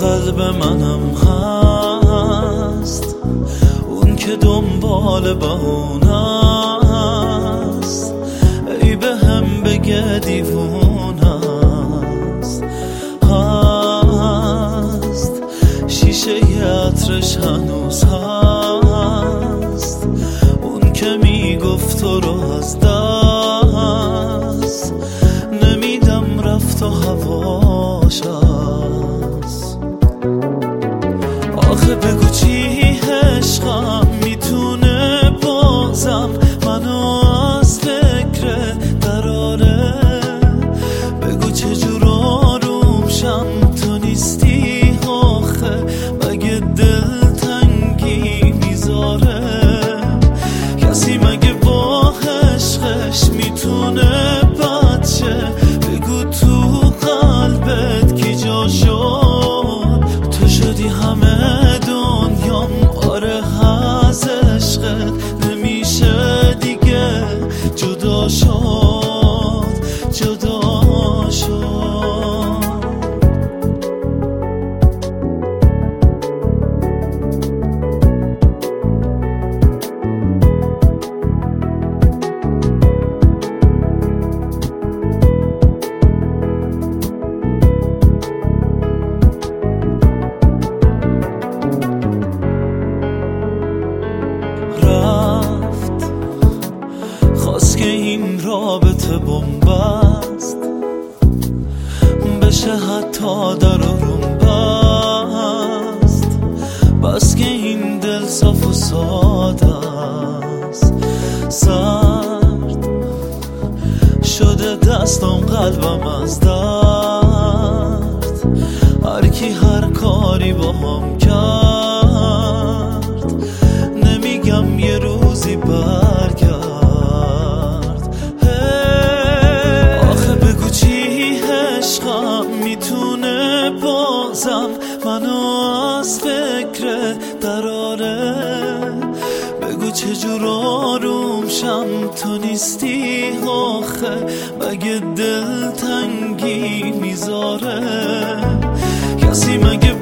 قلب منم هست اون که دنبال بهونه است، ای به هم بگه دیوونه است. شیشه عطرش هنوز هست، اون که میگفت تو رو از دست نمیدم، رفت و هواش هست. آخه بگو چی عشقم میتونه بازم منو از فکر دراره؟ بگو چجور آروم شم تو نیستی، آخه مگه دل تنگی میذاره؟ کسی مگه با عشقش میتونه بچه؟ بگو تو قلبت کی جا شد؟ تو شدی همه دنیام، آره از عشقت نمیشه دیگه جدا شد، جدا شد. خواست که این رابطه بنبست بشه، حتی در روم بست، بس که این دل صاف و ساده است. سرد شده دستم قلبم از درد، هر کی هر کاری با هم کرد نمیگم یه روزی برگرد. میتونه بازم منو از فکر دراره؟ بگو چجور آروم شم تو نیستی، آخه مگه دل تنگی میذاره؟ کسی مگه